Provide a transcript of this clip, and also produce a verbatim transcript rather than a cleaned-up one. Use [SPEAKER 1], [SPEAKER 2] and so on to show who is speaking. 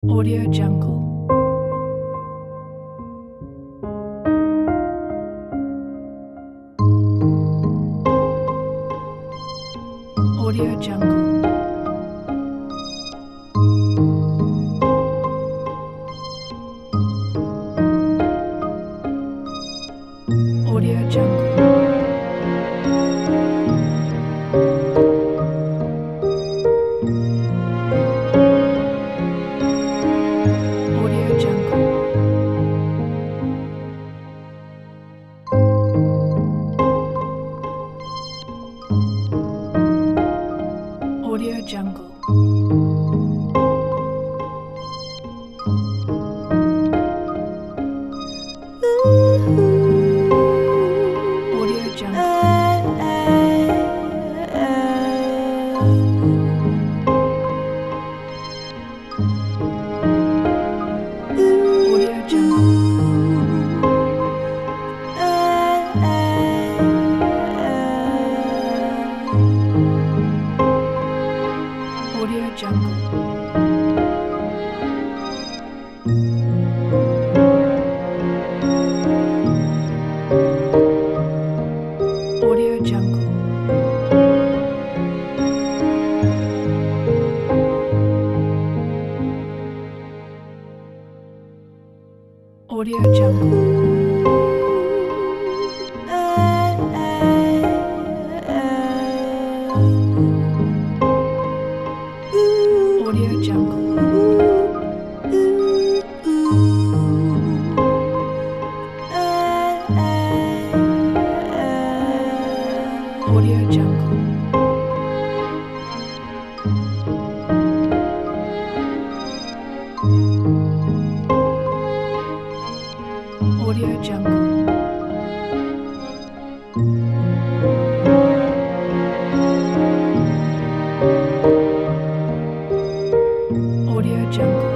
[SPEAKER 1] Audio Jungle. Audio Jungle. Audio Jungle. Audio Jungle. Audio Jungle. Audio Jungle. Audio Jungle. Audio Jungle. Audio Jungle. Audio Jungle. Audio Jungle. Audio Jungle. Audio Jungle. Audio Jungle.